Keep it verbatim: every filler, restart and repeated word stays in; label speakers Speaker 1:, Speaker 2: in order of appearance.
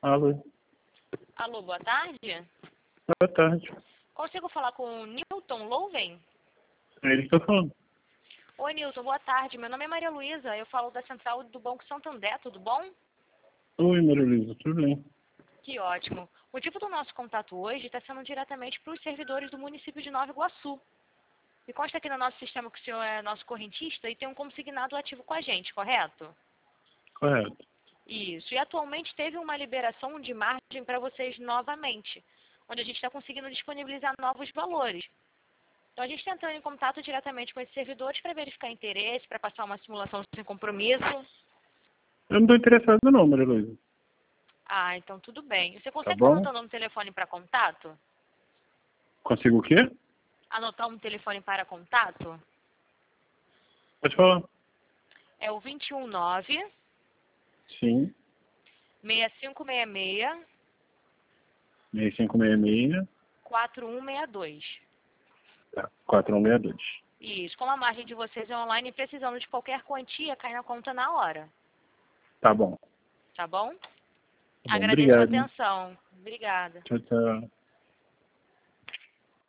Speaker 1: Alô,
Speaker 2: Alô, boa tarde.
Speaker 1: boa tarde.
Speaker 2: Consigo falar com o Newton Louven?
Speaker 1: É ele que eu tô falando.
Speaker 2: Oi, Newton, boa tarde. Meu nome é Maria Luísa, eu falo da central do Banco Santander, tudo bom?
Speaker 1: Oi, Maria Luísa, tudo bem?
Speaker 2: Que ótimo. O motivo do nosso contato hoje está sendo diretamente para os servidores do município de Nova Iguaçu. E consta aqui no nosso sistema que o senhor é nosso correntista e tem um consignado ativo com a gente, correto?
Speaker 1: Correto.
Speaker 2: Isso. E atualmente teve uma liberação de margem para vocês novamente, onde a gente está conseguindo disponibilizar novos valores. Então a gente está entrando em contato diretamente com esses servidores para verificar interesse, para passar uma simulação sem compromisso.
Speaker 1: Eu não tô interessado não, Maria Luísa.
Speaker 2: Ah, então tudo bem. Você
Speaker 1: Tá
Speaker 2: consegue estar
Speaker 1: bom?
Speaker 2: anotando um telefone para contato?
Speaker 1: Consigo o quê?
Speaker 2: Anotar um telefone para contato?
Speaker 1: Pode falar.
Speaker 2: É o dois um nove,
Speaker 1: Sim.
Speaker 2: seis cinco seis seis,
Speaker 1: seis cinco seis seis,
Speaker 2: quatro um seis dois.
Speaker 1: tá. quatro um seis dois.
Speaker 2: Isso. Como a margem de vocês é online, precisando de qualquer quantia, cai na conta na hora.
Speaker 1: Tá bom.
Speaker 2: Tá bom?
Speaker 1: Tá bom,
Speaker 2: Agradeço a
Speaker 1: obrigado.
Speaker 2: atenção. Obrigada.
Speaker 1: Tchau, tchau.